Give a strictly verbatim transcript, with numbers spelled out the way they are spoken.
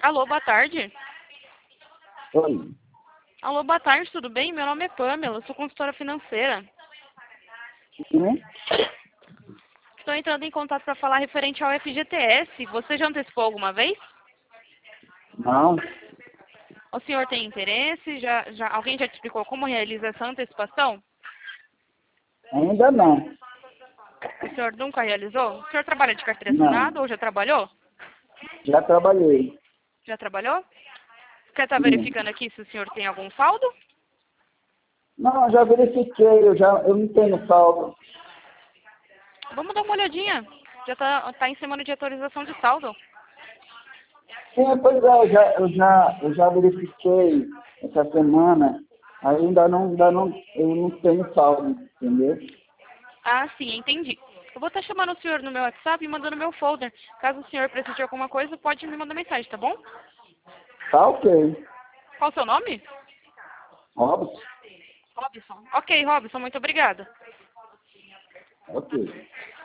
Alô, boa tarde. Oi. Alô, boa tarde, tudo bem? Meu nome é Pamela, eu sou consultora financeira. Hum? Estou entrando em contato para falar referente ao F G T S. Você já antecipou alguma vez? Não, O senhor tem interesse? Já, já, alguém já te explicou como realiza essa antecipação? ainda não. O senhor nunca realizou? O senhor trabalha de carteira Não. assinada ou já trabalhou? Já trabalhei. Já trabalhou? Quer estar Sim. verificando aqui se o senhor tem algum saldo? Não, já verifiquei, eu, já, eu não tenho saldo. Vamos dar uma olhadinha. Já está tá em semana de atualização de saldo. Sim, pois é, eu já, eu já, eu já verifiquei essa semana, ainda não, ainda não, eu não tenho saldo, entendeu? Ah, sim, entendi. Eu vou estar chamando o senhor no meu WhatsApp e mandando meu folder. Caso o senhor precise de alguma coisa, pode me mandar mensagem, tá bom? Tá ok. Qual o seu nome? Robson? Robson. Ok, Robson, muito obrigada. Ok.